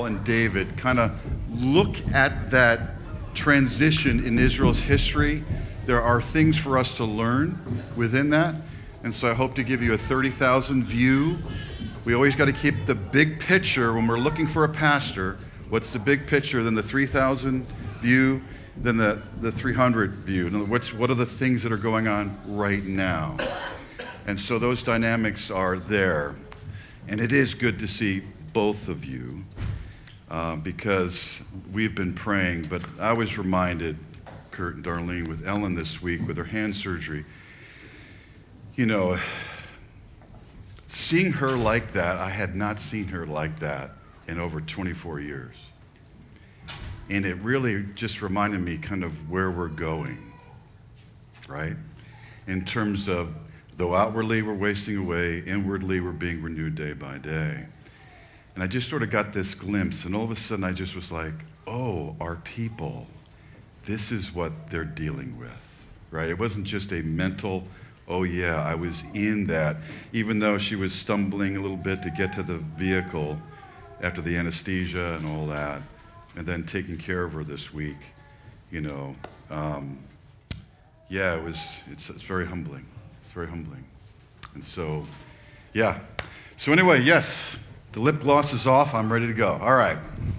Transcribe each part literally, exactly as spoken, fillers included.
Saul and David, kind of look at that transition in Israel's history. There are things for us to learn within that. And so I hope to give you a thirty thousand view. We always got to keep the big picture when we're looking for a pastor. What's the big picture? Then the three thousand view, then the, the three hundred view. What's, what are the things that are going on right now? And so those dynamics are there. And it is good to see both of you uh, because we've been praying. But I was reminded, Kurt and Darlene, with Ellen this week with her hand surgery, you know, seeing her like that, I had not seen her like that in over twenty-four years. And it really just reminded me kind of where we're going, right? In terms of, though outwardly we're wasting away, inwardly we're being renewed day by day. And I just sort of got this glimpse, and all of a sudden I just was like, oh, our people, this is what they're dealing with, right? It wasn't just a mental, oh yeah, I was in that, even though she was stumbling a little bit to get to the vehicle after the anesthesia and all that, and then taking care of her this week, you know. Um, yeah, it was, it's, it's very humbling. It's very humbling. And so, yeah. So anyway, yes, the lip gloss is off. I'm ready to go. All right.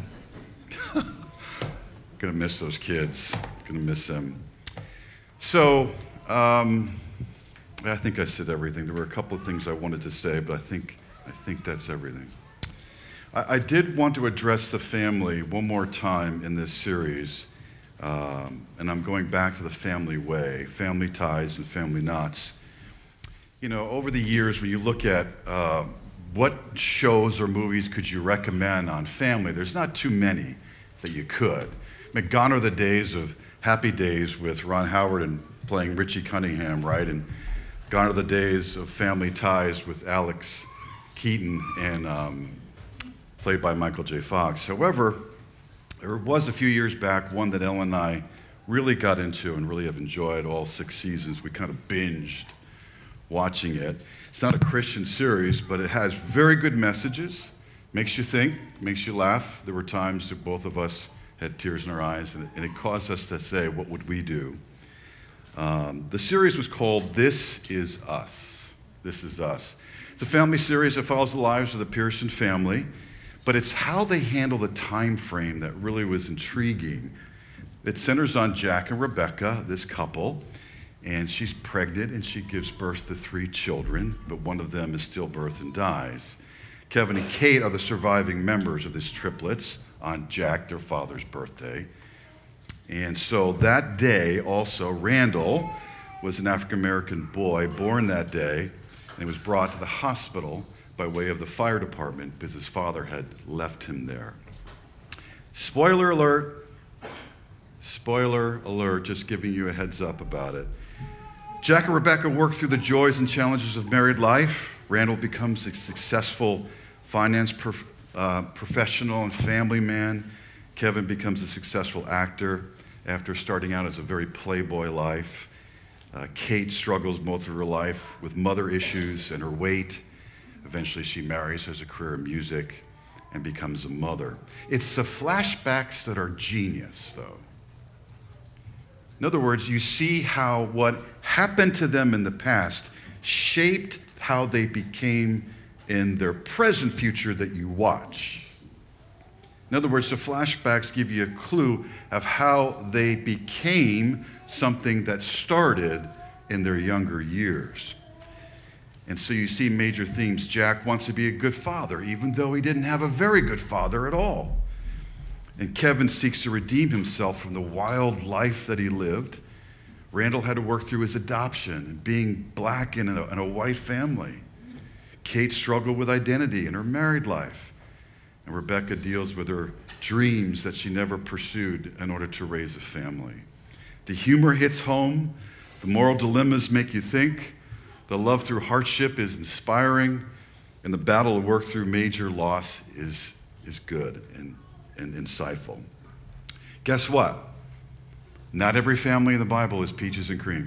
Gonna miss those kids. Gonna miss them. So, um, I think I said everything. There were a couple of things I wanted to say, but I think I think that's everything. I, I did want to address the family one more time in this series, um, and I'm going back to the family way, family ties and family knots. You know, over the years, when you look at uh, what shows or movies could you recommend on family, there's not too many that you could. I mean, gone are the days of Happy Days with Ron Howard and playing Richie Cunningham, right? And gone are the days of Family Ties with Alex Keaton and um, played by Michael J. Fox. However, there was a few years back one that Ellen and I really got into and really have enjoyed all six seasons. We kind of binged watching it. It's not a Christian series, but it has very good messages. Makes you think, makes you laugh. There were times that both of us had tears in our eyes, and it, and it caused us to say, what would we do? Um, the series was called This Is Us. This Is Us. It's a family series that follows the lives of the Pearson family, but it's how they handle the time frame that really was intriguing. It centers on Jack and Rebecca, this couple, and she's pregnant and she gives birth to three children, but one of them is stillbirth and dies. Kevin and Kate are the surviving members of these triplets on Jack, their father's birthday. And so that day also, Randall was an African-American boy born that day, and he was brought to the hospital by way of the fire department because his father had left him there. Spoiler alert, spoiler alert, just giving you a heads up about it. Jack and Rebecca work through the joys and challenges of married life. Randall becomes a successful finance prof- uh, professional and family man. Kevin becomes a successful actor after starting out as a very playboy life. Uh, Kate struggles most of her life with mother issues and her weight. Eventually she marries, has a career in music, and becomes a mother. It's the flashbacks that are genius, though. In other words, you see how what happened to them in the past shaped how they became in their present future that you watch. In other words, the flashbacks give you a clue of how they became something that started in their younger years. And so you see major themes. Jack wants to be a good father, even though he didn't have a very good father at all. And Kevin seeks to redeem himself from the wild life that he lived. Randall had to work through his adoption and being black in a, in a white family. Kate struggled with identity in her married life. And Rebecca deals with her dreams that she never pursued in order to raise a family. The humor hits home. The moral dilemmas make you think. The love through hardship is inspiring. And the battle to work through major loss is, is good and, and insightful. Guess what? Not every family in the Bible is peaches and cream,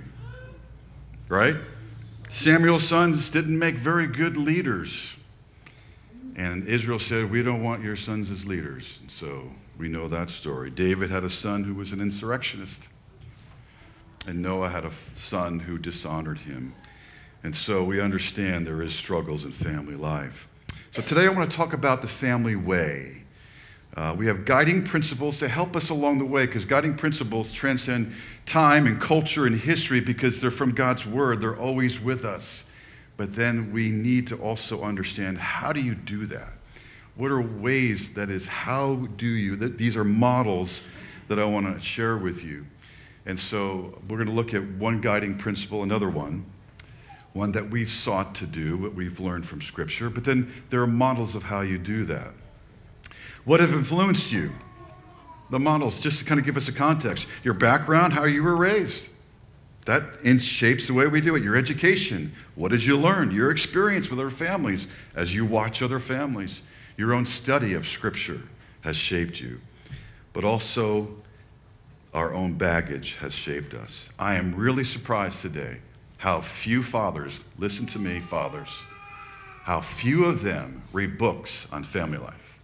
right? Samuel's sons didn't make very good leaders. And Israel said, we don't want your sons as leaders. And so we know that story. David had a son who was an insurrectionist. And Noah had a son who dishonored him. And so we understand there is struggles in family life. So today I want to talk about the family way. Uh, we have guiding principles to help us along the way, because guiding principles transcend time and culture and history because they're from God's word. They're always with us. But then we need to also understand, how do you do that? What are ways, that is, how do you? That these are models that I want to share with you. And so we're going to look at one guiding principle, another one, one that we've sought to do, what we've learned from Scripture. But then there are models of how you do that. What have influenced you? The models, just to kind of give us a context. Your background, how you were raised. That in shapes the way we do it. Your education, what did you learn? Your experience with other families as you watch other families. Your own study of Scripture has shaped you. But also, our own baggage has shaped us. I am really surprised today how few fathers, listen to me, fathers, how few of them read books on family life.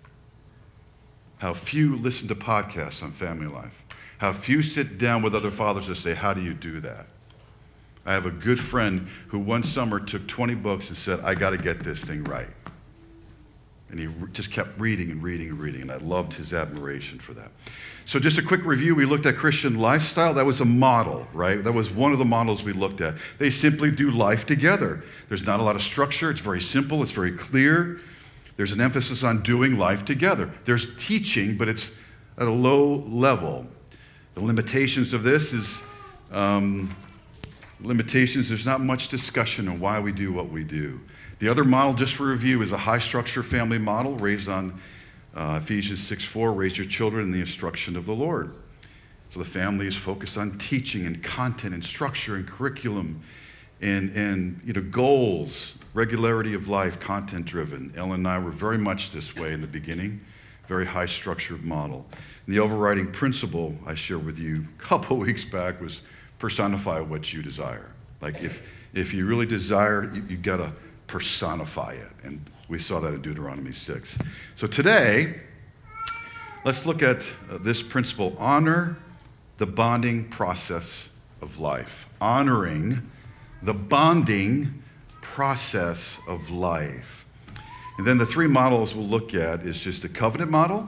How few listen to podcasts on family life. How few sit down with other fathers to say, how do you do that? I have a good friend who one summer took twenty books and said, I got to get this thing right. And he just kept reading and reading and reading, and I loved his admiration for that. So just a quick review, we looked at Christian lifestyle. That was a model, right? That was one of the models we looked at. They simply do life together. There's not a lot of structure. It's very simple. It's very clear. There's an emphasis on doing life together. There's teaching, but it's at a low level. The limitations of this is... Um, Limitations, there's not much discussion on why we do what we do. The other model, just for review, is a high-structure family model raised on uh, Ephesians six four, raise your children in the instruction of the Lord. So the family is focused on teaching and content and structure and curriculum and, and you know, goals, regularity of life, content-driven. Ellen and I were very much this way in the beginning, very high-structured model. And the overriding principle I shared with you a couple weeks back was personify what you desire. Like if if you really desire, you, you got to personify it. And we saw that in Deuteronomy six. So today, let's look at uh, this principle. Honor the bonding process of life. Honoring the bonding process of life. And then the three models we'll look at is just the covenant model,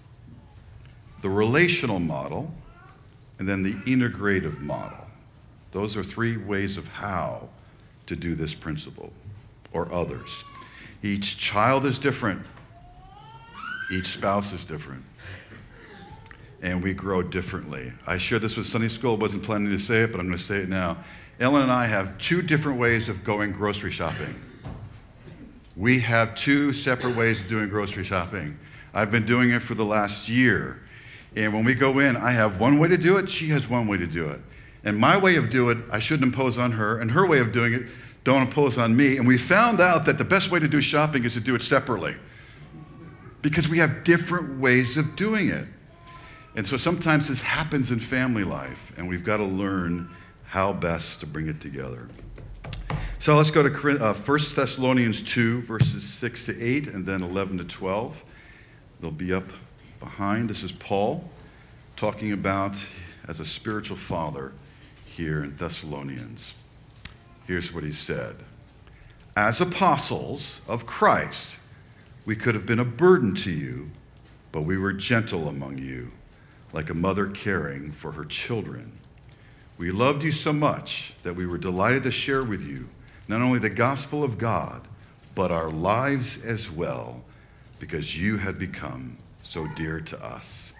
the relational model, and then the integrative model. Those are three ways of how to do this principle, or others. Each child is different. Each spouse is different. And we grow differently. I shared this with Sunday school. I wasn't planning to say it, but I'm going to say it now. Ellen and I have two different ways of going grocery shopping. We have two separate ways of doing grocery shopping. I've been doing it for the last year. And when we go in, I have one way to do it, she has one way to do it. And my way of doing it, I shouldn't impose on her, and her way of doing it, don't impose on me. And we found out that the best way to do shopping is to do it separately, because we have different ways of doing it. And so sometimes this happens in family life, and we've got to learn how best to bring it together. So let's go to uh, First Thessalonians two, verses six to eight, and then eleven to twelve. They'll be up behind. This is Paul talking about as a spiritual father here in Thessalonians. Here's what he said. As apostles of Christ, we could have been a burden to you, but we were gentle among you, like a mother caring for her children. We loved you so much that we were delighted to share with you not only the gospel of God, but our lives as well, because you had become so dear to us.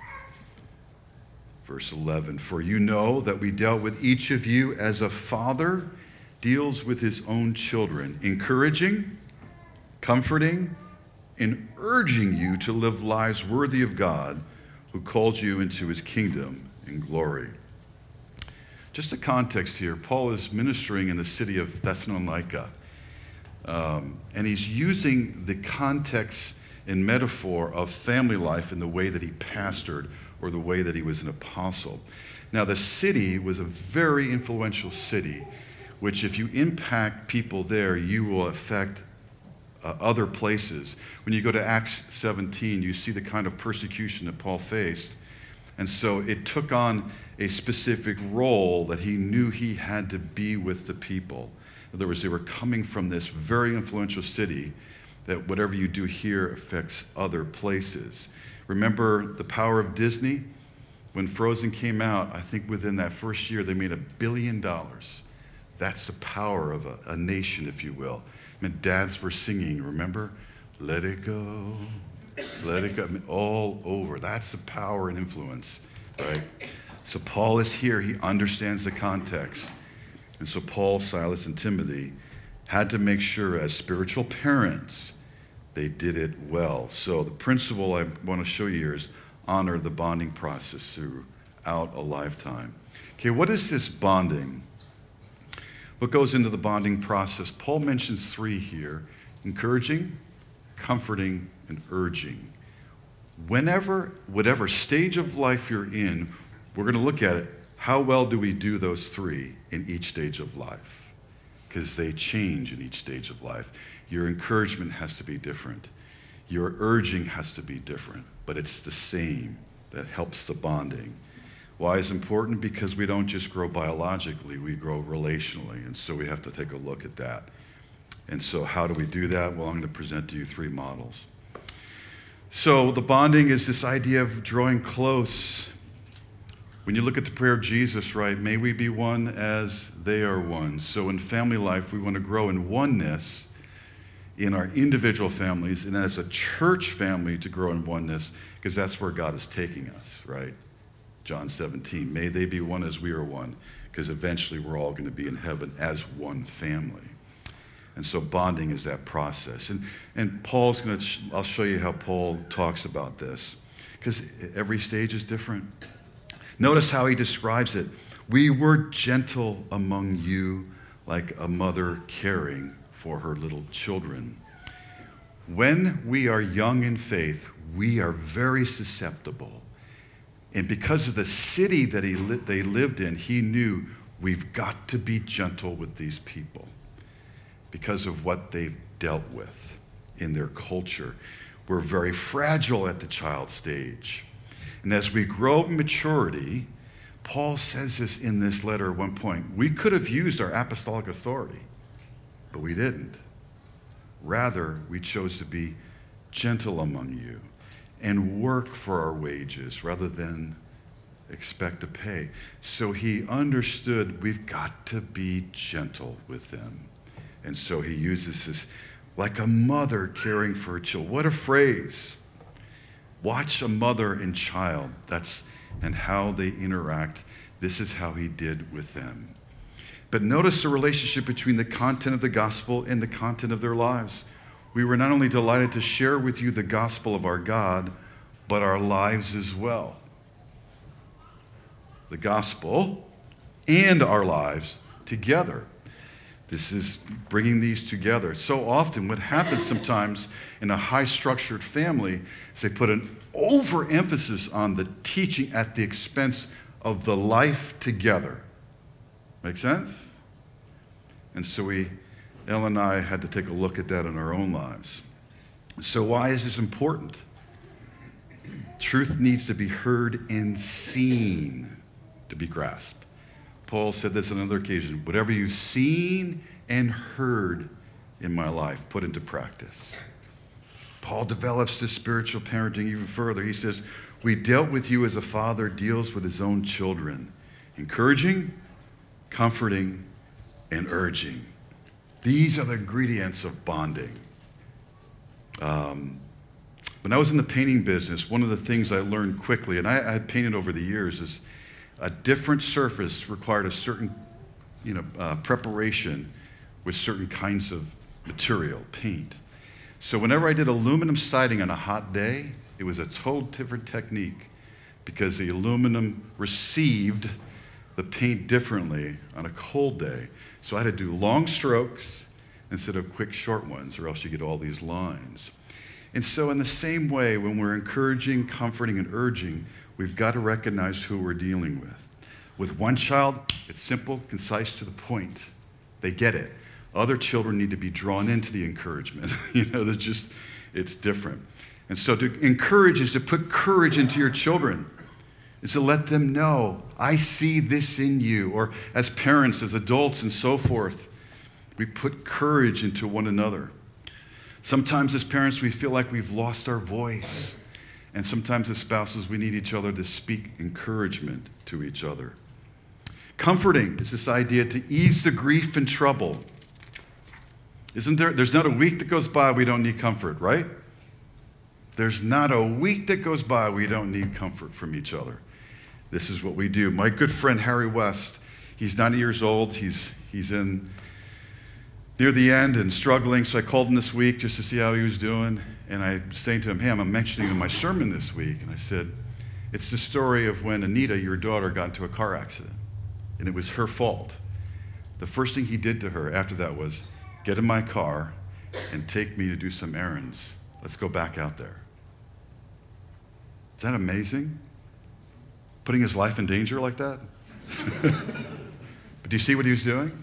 Verse eleven, for you know that we dealt with each of you as a father deals with his own children, encouraging, comforting, and urging you to live lives worthy of God, who called you into his kingdom and glory. Just a context here, Paul is ministering in the city of Thessalonica, um, and he's using the context and metaphor of family life in the way that he pastored or the way that he was an apostle. Now, the city was a very influential city, which if you impact people there, you will affect uh, other places. When you go to Acts seventeen, you see the kind of persecution that Paul faced. And so it took on a specific role that he knew he had to be with the people. In other words, they were coming from this very influential city that whatever you do here affects other places. Remember the power of Disney? When Frozen came out, I think within that first year they made a billion dollars. That's the power of a, a nation, if you will. I mean, dads were singing, remember? Let it go, let it go, I mean, all over. That's the power and influence, right? So Paul is here, he understands the context. And so Paul, Silas, and Timothy had to make sure as spiritual parents, they did it well. So the principle I want to show you here is honor the bonding process throughout a lifetime. Okay, what is this bonding? What goes into the bonding process? Paul mentions three here: encouraging, comforting, and urging. Whenever, whatever stage of life you're in, we're going to look at it. How well do we do those three in each stage of life? Because they change in each stage of life. Your encouragement has to be different. Your urging has to be different, but it's the same that helps the bonding. Why is it important? Because we don't just grow biologically, we grow relationally, and so we have to take a look at that. And so how do we do that? Well, I'm going to present to you three models. So the bonding is this idea of drawing close. When you look at the prayer of Jesus, right, may we be one as they are one. So in family life, we want to grow in oneness in our individual families, and as a church family to grow in oneness, because that's where God is taking us, right? John seventeen, may they be one as we are one, because eventually we're all going to be in heaven as one family. And so bonding is that process. And, and Paul's going to, I'll show you how Paul talks about this, because every stage is different. Notice how he describes it. We were gentle among you like a mother caring for her little children. When we are young in faith, we are very susceptible. And because of the city that he li- they lived in, he knew we've got to be gentle with these people because of what they've dealt with in their culture. We're very fragile at the child stage. And as we grow in maturity, Paul says this in this letter at one point, we could have used our apostolic authority, but we didn't. Rather, we chose to be gentle among you and work for our wages rather than expect to pay. So he understood we've got to be gentle with them. And so he uses this like a mother caring for her children. What a phrase. Watch a mother and child. That's and how they interact. This is how he did with them. But notice the relationship between the content of the gospel and the content of their lives. We were not only delighted to share with you the gospel of our God, but our lives as well. The gospel and our lives together. This is bringing these together. So often what happens sometimes in a high-structured family is they put an overemphasis on the teaching at the expense of the life together. Make sense? And so we, Ellen and I had to take a look at that in our own lives. So why is this important? Truth needs to be heard and seen to be grasped. Paul said this on another occasion, whatever you've seen and heard in my life, put into practice. Paul develops this spiritual parenting even further. He says, we dealt with you as a father deals with his own children, encouraging, comforting, and urging. These are the ingredients of bonding. Um, when I was in the painting business, one of the things I learned quickly, and I, I had painted over the years, is a different surface required a certain, you know, uh, preparation with certain kinds of material, paint. So whenever I did aluminum siding on a hot day, it was a total different technique because the aluminum received the paint differently on a cold day. So I had to do long strokes instead of quick short ones, or else you get all these lines. And so in the same way, when we're encouraging, comforting, and urging, we've got to recognize who we're dealing with. With one child, it's simple, concise, to the point. They get it. Other children need to be drawn into the encouragement. You know, they're just, it's different. And so to encourage is to put courage into your children, is to let them know, I see this in you. Or as parents, as adults, and so forth, we put courage into one another. Sometimes as parents, we feel like we've lost our voice. And sometimes as spouses, we need each other to speak encouragement to each other. Comforting is this idea to ease the grief and trouble. Isn't there? There's not a week that goes by we don't need comfort, right? There's not a week that goes by we don't need comfort from each other. This is what we do. My good friend Harry West, he's ninety years old. He's he's in near the end and struggling. So I called him this week just to see how he was doing. And I was saying to him, hey, I'm mentioning in my sermon this week. And I said, it's the story of when Anita, your daughter, got into a car accident. And it was her fault. The first thing he did to her after that was, get in my car and take me to do some errands. Let's go back out there. Is that amazing? Putting his life in danger like that? But do you see what he was doing?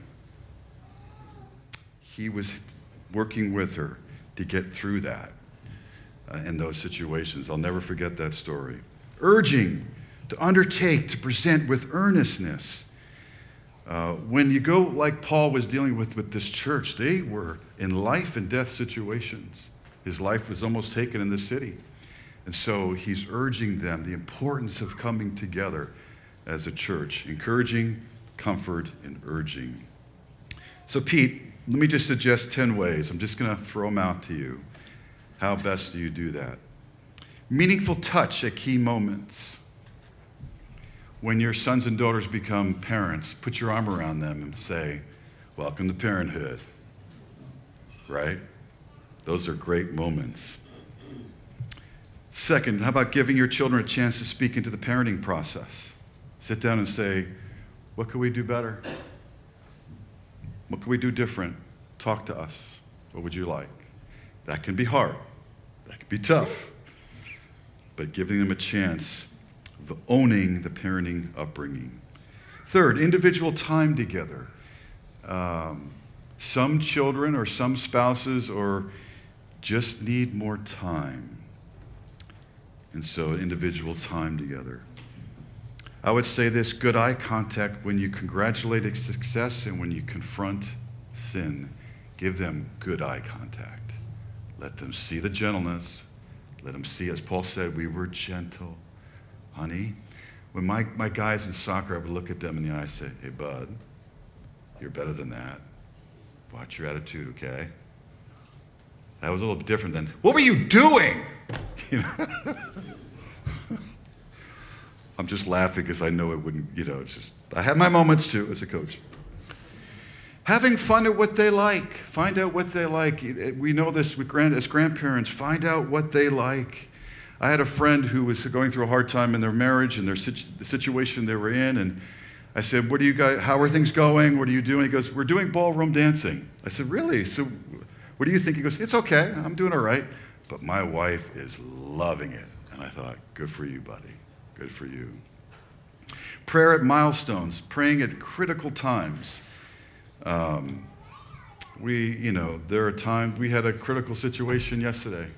He was working with her to get through that uh, in those situations. I'll never forget that story. Urging to undertake, to present with earnestness. Uh, when you go like Paul was dealing with with this church, they were in life and death situations. His life was almost taken in the city. And so he's urging them the importance of coming together as a church, encouraging, comfort, and urging. So Pete, let me just suggest ten ways. I'm just going to throw them out to you. How best do you do that? Meaningful touch at key moments. When your sons and daughters become parents, put your arm around them and say, welcome to parenthood. Right? Those are great moments. Second, how about giving your children a chance to speak into the parenting process? Sit down and say, what could we do better? What could we do different? Talk to us. What would you like? That can be hard. That can be tough. But giving them a chance of owning the parenting upbringing. Third, individual time together. Um, some children or some spouses or just need more time. And so individual time together. I would say this, good eye contact when you congratulate a success and when you confront sin. Give them good eye contact. Let them see the gentleness. Let them see, as Paul said, we were gentle. Honey, when my, my guys in soccer, I would look at them in the eye and say, hey, bud, you're better than that. Watch your attitude, okay? That was a little bit different than, what were you doing? You know? I'm just laughing because I know it wouldn't, you know, it's just, I have my moments too as a coach. Having fun at what they like. Find out what they like. We know this with grand, as grandparents. Find out what they like. I had a friend who was going through a hard time in their marriage and their situ- the situation they were in, and I said, what do you guys, how are things going? What are you doing? He goes, we're doing ballroom dancing. I said, really? So what do you think? He goes, it's okay. I'm doing all right. But my wife is loving it. And I thought, good for you, buddy. Good for you. Prayer at milestones, praying at critical times. Um, we, you know, there are times, we had a critical situation yesterday.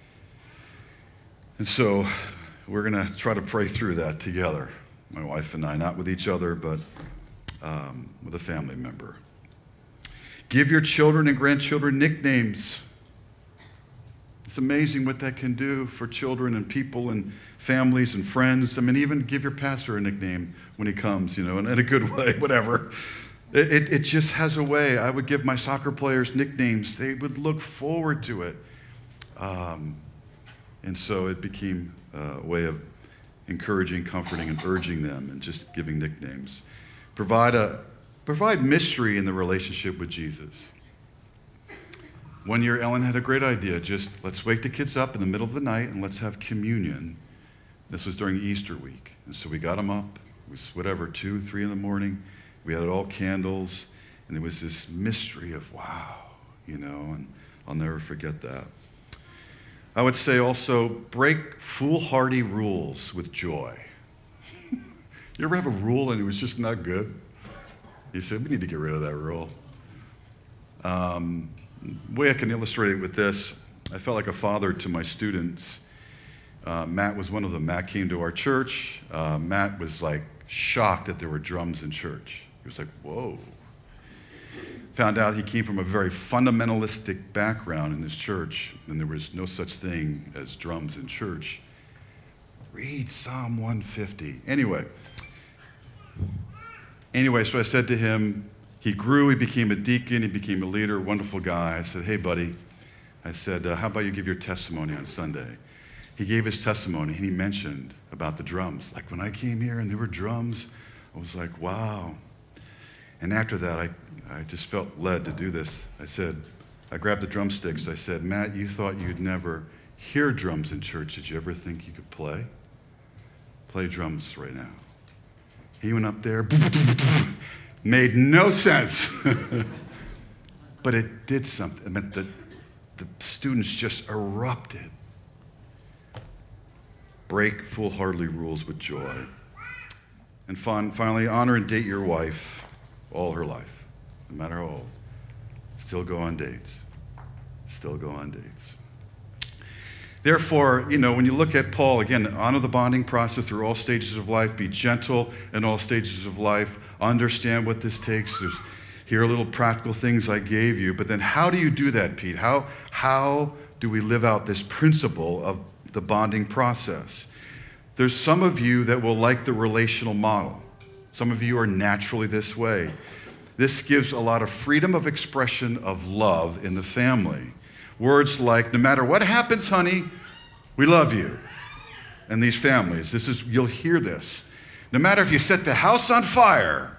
And so we're going to try to pray through that together. My wife and I, not with each other, but um, with a family member. Give your children and grandchildren nicknames. It's amazing what that can do for children and people and families and friends. I mean, even give your pastor a nickname when he comes, you know, in, in a good way, whatever. It, it, it just has a way. I would give my soccer players nicknames. They would look forward to it. Um, and so it became a way of encouraging, comforting, and urging them and just giving nicknames. Provide a provide mystery in the relationship with Jesus. One year, Ellen had a great idea. Just let's wake the kids up in the middle of the night and let's have communion. This was during Easter week. And so we got them up. It was whatever, two, three in the morning. We had it all candles. And there was this mystery of, wow, you know, and I'll never forget that. I would say also, break foolhardy rules with joy. You ever have a rule and it was just not good? You said, we need to get rid of that rule. Um, the way I can illustrate it with this, I felt like a father to my students. Uh, Matt was one of them. Matt came to our church. Uh, Matt was like shocked that there were drums in church. He was like, whoa. Found out he came from a very fundamentalistic background in this church, and there was no such thing as drums in church. Read Psalm one fifty. Anyway, anyway, so I said to him, he grew, he became a deacon, he became a leader, wonderful guy. I said, hey, buddy, I said, uh, how about you give your testimony on Sunday? He gave his testimony, and he mentioned about the drums. Like, when I came here and there were drums, I was like, wow. And after that, I, I just felt led to do this. I said, I grabbed the drumsticks. I said, Matt, you thought you'd never hear drums in church. Did you ever think you could play? Play drums right now. He went up there, made no sense. But it did something. I mean, the, the students just erupted. Break foolhardily rules with joy. And fin- finally, honor and date your wife all her life, no matter how old. Still go on dates. Still go on dates. Therefore, you know, when you look at Paul, again, honor the bonding process through all stages of life, be gentle in all stages of life, understand what this takes. There's, here are little practical things I gave you, but then how do you do that, Pete? How, how do we live out this principle of the bonding process? There's some of you that will like the relational model. Some of you are naturally this way. This gives a lot of freedom of expression of love in the family. Words like, no matter what happens, honey, we love you. In these families, this is, you'll hear this. No matter if you set the house on fire,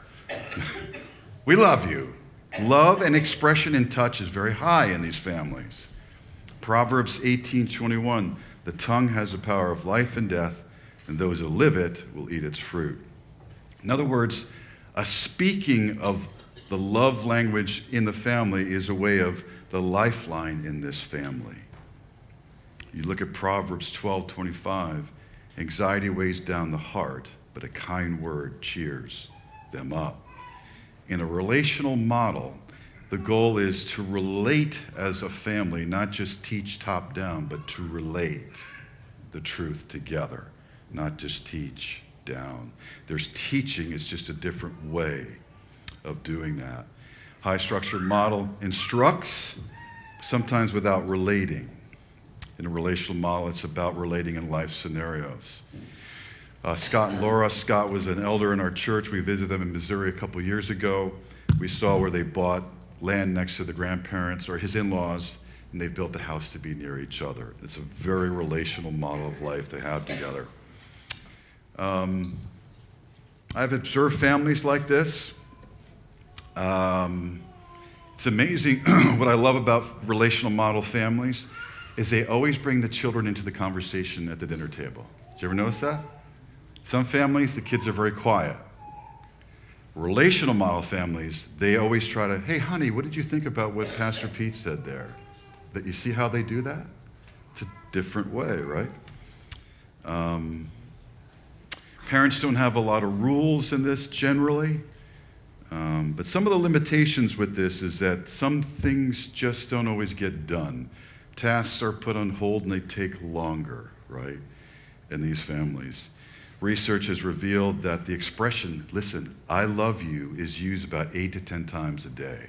we love you. Love and expression in touch is very high in these families. Proverbs eighteen twenty-one, the tongue has the power of life and death, and those who live it will eat its fruit. In other words, a speaking of the love language in the family is a way of the lifeline in this family. You look at Proverbs twelve twenty-five, anxiety weighs down the heart, but a kind word cheers them up. In a relational model, the goal is to relate as a family, not just teach top down, but to relate the truth together, not just teach down. There's teaching, it's just a different way of doing that. High structure model instructs, sometimes without relating. In a relational model, it's about relating in life scenarios. Uh, Scott and Laura, Scott was an elder in our church. We visited them in Missouri a couple years ago. We saw where they bought land next to the grandparents or his in-laws, and they've built the house to be near each other. It's a very relational model of life they have together. Um, I've observed families like this. Um, it's amazing. What I love about relational model families is they always bring the children into the conversation at the dinner table. Did you ever notice that? Some families, the kids are very quiet. Relational model families, they always try to, hey, honey, what did you think about what Pastor Pete said there? That you see how they do that? It's a different way, right? Um, parents don't have a lot of rules in this generally, um, but some of the limitations with this is that some things just don't always get done. Tasks are put on hold and they take longer, right, in these families. Research has revealed that the expression, listen, I love you, is used about eight to ten times a day.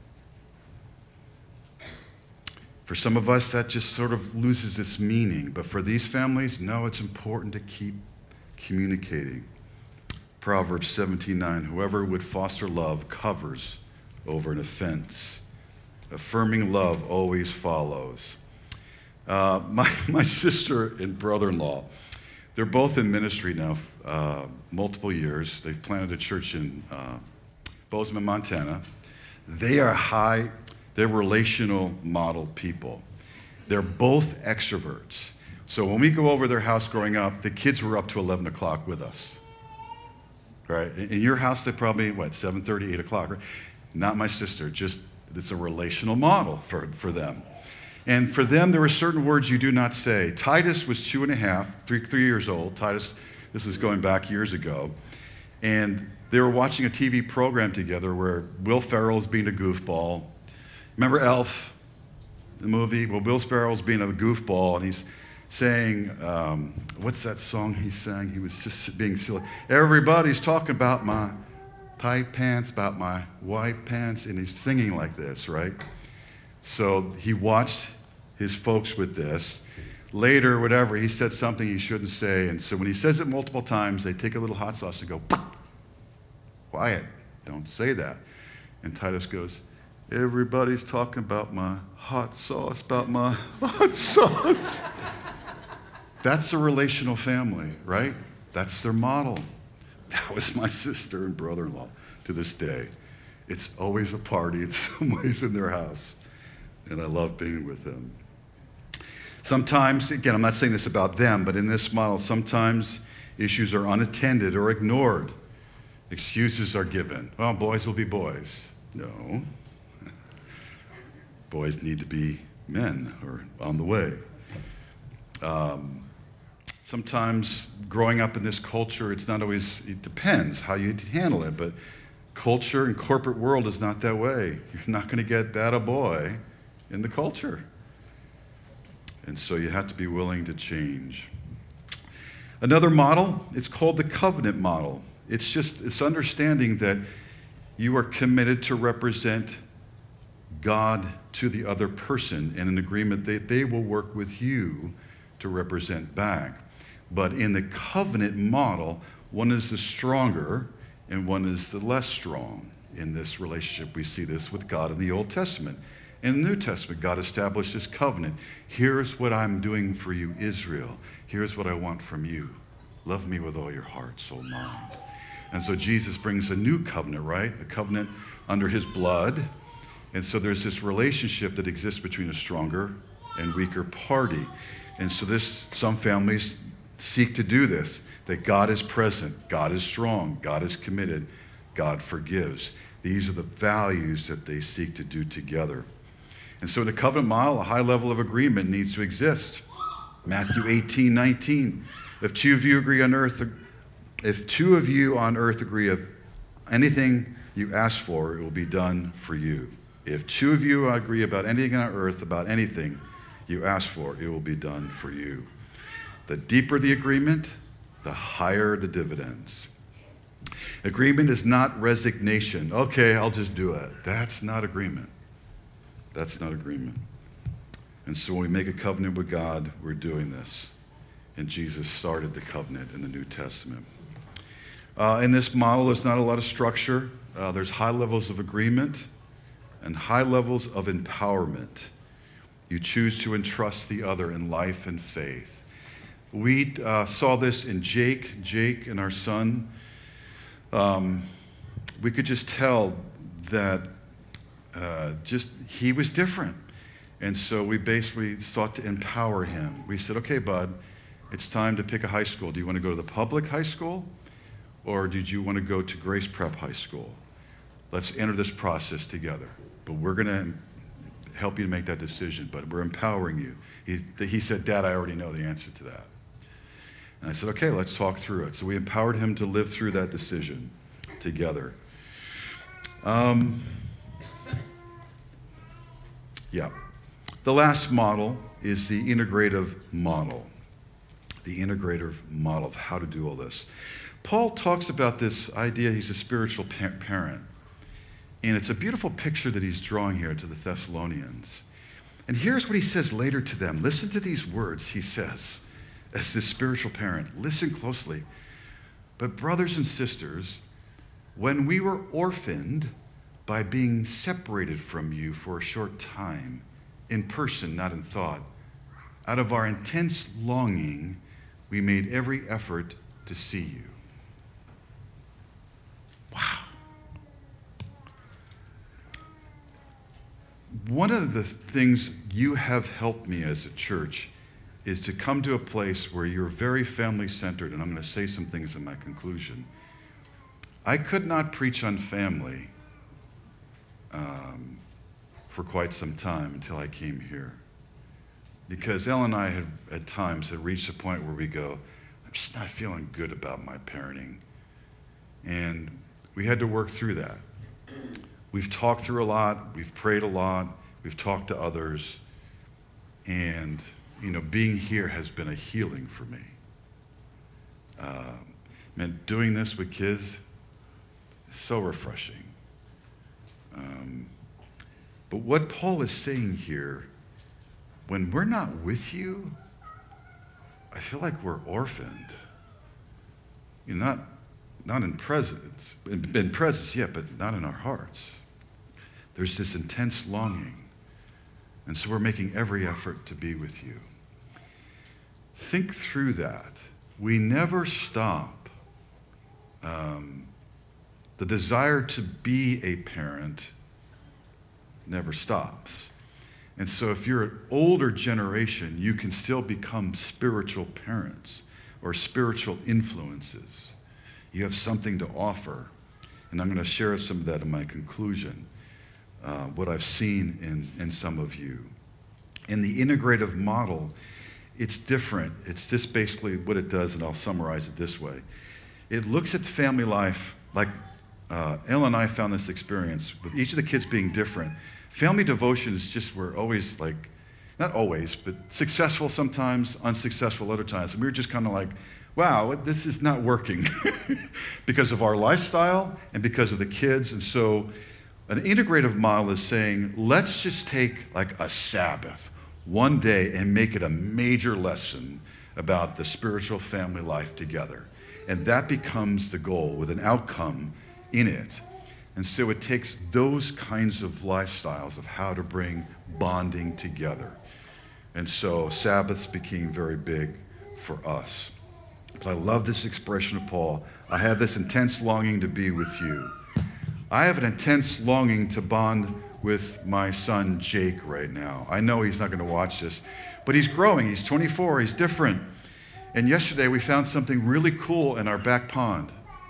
For some of us, that just sort of loses its meaning. But for these families, no, it's important to keep communicating. Proverbs seventeen nine, whoever would foster love covers over an offense. Affirming love always follows. Uh, my, my sister and brother-in-law, they're both in ministry now, uh, multiple years. They've planted a church in uh, Bozeman, Montana. They are high, they're relational model people. They're both extroverts. So when we go over their house growing up, the kids were up to eleven o'clock with us. Right? In your house, they probably, what, seven thirty, eight o'clock, right? Not my sister, just it's a relational model for, for them. And for them, there were certain words you do not say. Titus was two and a half, three, three years old. Titus, this was going back years ago. And they were watching a T V program together where Will Ferrell's being a goofball, Remember Elf, the movie? Well, Will Ferrell's being a goofball, and he's saying, um, what's that song he sang? He was just being silly. Everybody's talking about my tight pants, about my white pants, and he's singing like this, right? So he watched his folks with this. Later, whatever, he said something he shouldn't say, and so when he says it multiple times, they take a little hot sauce and go, quiet, don't say that. And Titus goes, everybody's talking about my hot sauce, about my hot sauce. That's a relational family, right? That's their model. That was my sister and brother-in-law to this day. It's always a party. It's always in their house. And I love being with them. Sometimes, again, I'm not saying this about them, but in this model, sometimes issues are unattended or ignored. Excuses are given. Well, boys will be boys. No. Boys need to be men or on the way. Um, sometimes growing up in this culture, it's not always, it depends how you handle it, but culture and corporate world is not that way. You're not going to get that a boy in the culture. And so you have to be willing to change. Another model, it's called the covenant model. It's just, it's understanding that you are committed to represent God to the other person in an agreement that they will work with you to represent back. But in the covenant model, one is the stronger and one is the less strong in this relationship. We see this with God in the Old Testament. In the New Testament, God established this covenant. Here's what I'm doing for you, Israel. Here's what I want from you. Love me with all your heart, soul, mind. And so Jesus brings a new covenant, right? A covenant under his blood. And so there's this relationship that exists between a stronger and weaker party. And so this, some families seek to do this, that God is present, God is strong, God is committed, God forgives. These are the values that they seek to do together. And so in the covenant model, a high level of agreement needs to exist. Matthew eighteen nineteen. If two of you agree on earth, if two of you on earth agree of anything you ask for, it will be done for you. If two of you agree about anything on earth, about anything you ask for, it will be done for you. The deeper the agreement, the higher the dividends. Agreement is not resignation. Okay, I'll just do it. That's not agreement. That's not agreement. And so when we make a covenant with God, we're doing this. And Jesus started the covenant in the New Testament. Uh, in this model, there's not a lot of structure. Uh, there's high levels of agreement and high levels of empowerment. You choose to entrust the other in life and faith. We uh, saw this in Jake, Jake and our son. Um, we could just tell that uh, just he was different. And so we basically sought to empower him. We said, okay, bud, it's time to pick a high school. Do you want to go to the public high school? Or did you want to go to Grace Prep High School? Let's enter this process together. But we're going to help you to make that decision, but we're empowering you. He, he said, Dad, I already know the answer to that. And I said, okay, let's talk through it. So we empowered him to live through that decision together. Um, yeah. The last model is the integrative model. The integrative model of how to do all this. Paul talks about this idea he's a spiritual parent. And it's a beautiful picture that he's drawing here to the Thessalonians. And here's what he says later to them. Listen to these words he says as this spiritual parent. Listen closely. But brothers and sisters, when we were orphaned by being separated from you for a short time, in person, not in thought, out of our intense longing, we made every effort to see you. Wow. One of the things you have helped me as a church is to come to a place where you're very family-centered, and I'm going to say some things in my conclusion. I could not preach on family um, for quite some time until I came here. Because Elle and I had, at times, had reached a point where we go, I'm just not feeling good about my parenting. And we had to work through that. We've talked through a lot, we've prayed a lot, We've talked to others. And, you know, being here has been a healing for me. Uh, man, doing this with kids is so refreshing. Um, but what Paul is saying here, when we're not with you, I feel like we're orphaned. You're not, not in presence, in, in presence, yeah, but not in our hearts. There's this intense longing. And so we're making every effort to be with you. Think through that. We never stop. Um, the desire to be a parent never stops. And so if you're an older generation, you can still become spiritual parents or spiritual influences. You have something to offer. And I'm going to share some of that in my conclusion. Uh, what I've seen in, in some of you. In the integrative model, it's different. It's just basically what it does, and I'll summarize it this way. It looks at family life like uh, Elle and I found this experience with each of the kids being different. Family devotions just were always like, not always, but successful sometimes, unsuccessful other times. And we were just kind of like, wow, this is not working because of our lifestyle and because of the kids. And so an integrative model is saying, let's just take like a Sabbath one day and make it a major lesson about the spiritual family life together. And that becomes the goal with an outcome in it. And so it takes those kinds of lifestyles of how to bring bonding together. And so Sabbaths became very big for us. But I love this expression of Paul. I have this intense longing to be with you. I have an intense longing to bond with my son Jake right now. I know he's not going to watch this, but he's growing. He's twenty-four. He's different. And yesterday we found something really cool in our back pond.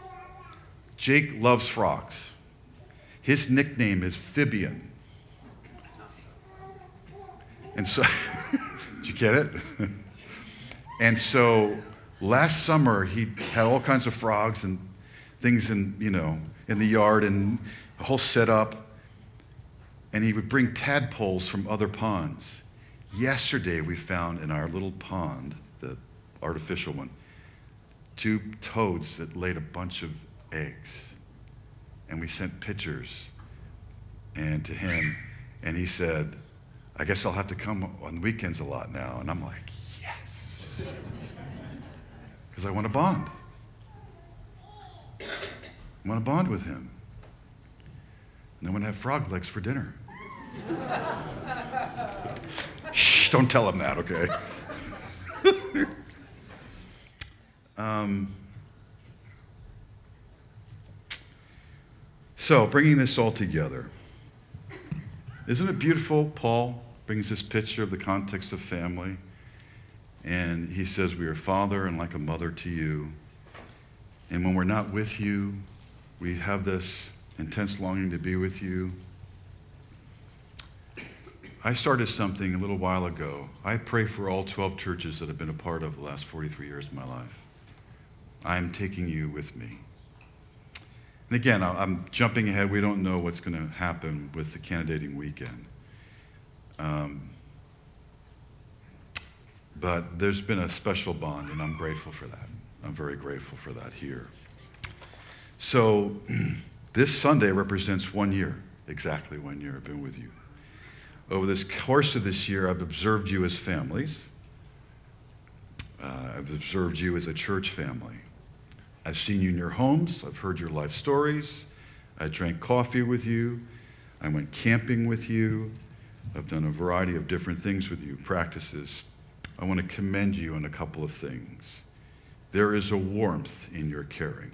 Jake loves frogs. His nickname is Phibian. And so, did you get it? And so last summer he had all kinds of frogs and things in, you know, in the yard and a whole setup. And he would bring tadpoles from other ponds. Yesterday we found in our little pond, the artificial one, two toads that laid a bunch of eggs. And we sent pictures and to him, and he said, I guess I'll have to come on weekends a lot now. And I'm like, yes. Because I want to bond. I want to bond with him. And I want to have frog legs for dinner. Shh, don't tell him that, okay? um, so, bringing this all together. Isn't it beautiful? Paul brings this picture of the context of family. And he says, we are father and like a mother to you. And when we're not with you, we have this intense longing to be with you. I started something a little while ago. I pray for all twelve churches that I've been a part of the last forty-three years of my life. I am taking you with me. And again, I'm jumping ahead. We don't know what's going to happen with the candidating weekend. Um, but there's been a special bond, and I'm grateful for that. I'm very grateful for that here. So this Sunday represents one year, exactly one year I've been with you. Over this course of this year, I've observed you as families. Uh, I've observed you as a church family. I've seen you in your homes. I've heard your life stories. I drank coffee with you. I went camping with you. I've done a variety of different things with you, practices. I want to commend you on a couple of things. There is a warmth in your caring.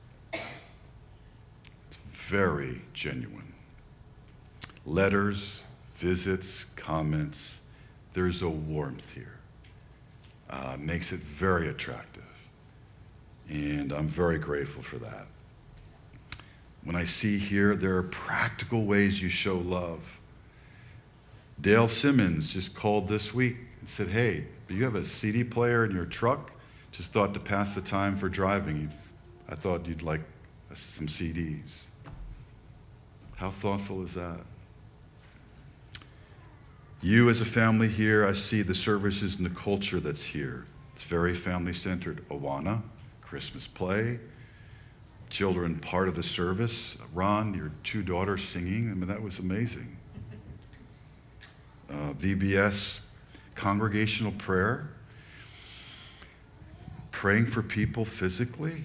It's very genuine. Letters, visits, comments, there's a warmth here. Uh, makes it very attractive. And I'm very grateful for that. When I see here, there are practical ways you show love. Dale Simmons just called this week and said, hey, do you have a C D player in your truck? Just thought to pass the time for driving. I thought you'd like some C Ds. How thoughtful is that? You as a family here, I see the services and the culture that's here. It's very family-centered. Awana, Christmas play, children part of the service. Ron, your two daughters singing, I mean, that was amazing. Uh, V B S, congregational prayer, praying for people physically.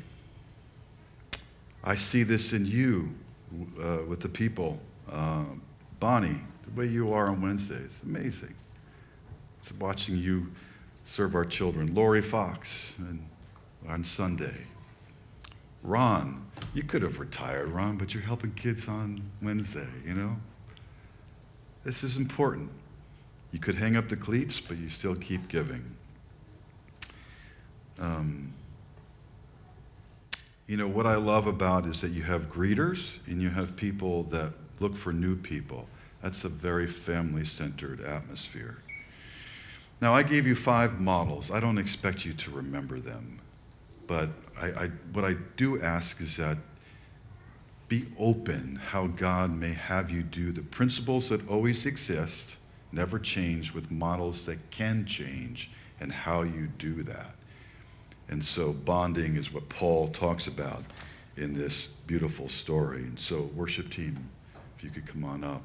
I see this in you uh, with the people. Uh, Bonnie, the way you are on Wednesdays, amazing. It's watching you serve our children. Lori Fox and on Sunday. Ron, you could have retired, Ron, but you're helping kids on Wednesday, you know? This is important. You could hang up the cleats, but you still keep giving. Um, you know, what I love about is that you have greeters and you have people that look for new people. That's a very family-centered atmosphere. Now, I gave you five models. I don't expect you to remember them. But I, I, what I do ask is that be open how God may have you do the principles that always exist, never change, with models that can change, and how you do that. And so bonding is what Paul talks about in this beautiful story. And so worship team, if you could come on up.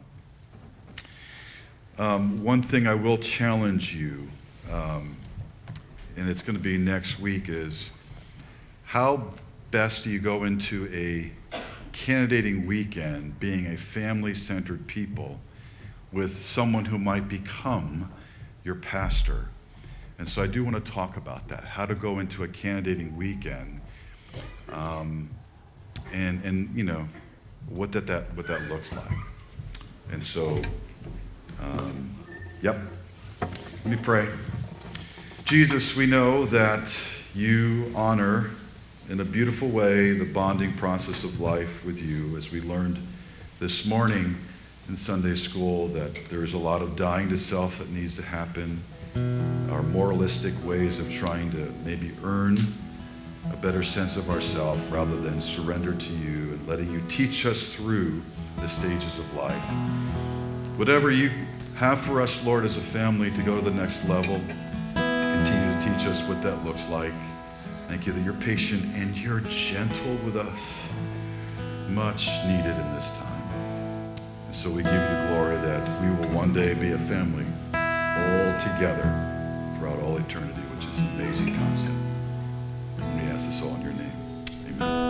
Um, one thing I will challenge you, um, and it's going to be next week, is how best do you go into a candidating weekend being a family-centered people with someone who might become your pastor? And so I do want to talk about that, how to go into a candidating weekend, um, and, and you know, what that, that, what that looks like. And so, um, yep, let me pray. Jesus, we know that you honor in a beautiful way the bonding process of life with you, as we learned this morning in Sunday school that there is a lot of dying to self that needs to happen, our moralistic ways of trying to maybe earn a better sense of ourselves rather than surrender to you and letting you teach us through the stages of life. Whatever you have for us, Lord, as a family to go to the next level, continue to teach us what that looks like. Thank you that you're patient and you're gentle with us. Much needed in this time. And so we give you the glory that we will one day be a family all together throughout all eternity, which is an amazing concept. And we ask this all in your name. Amen.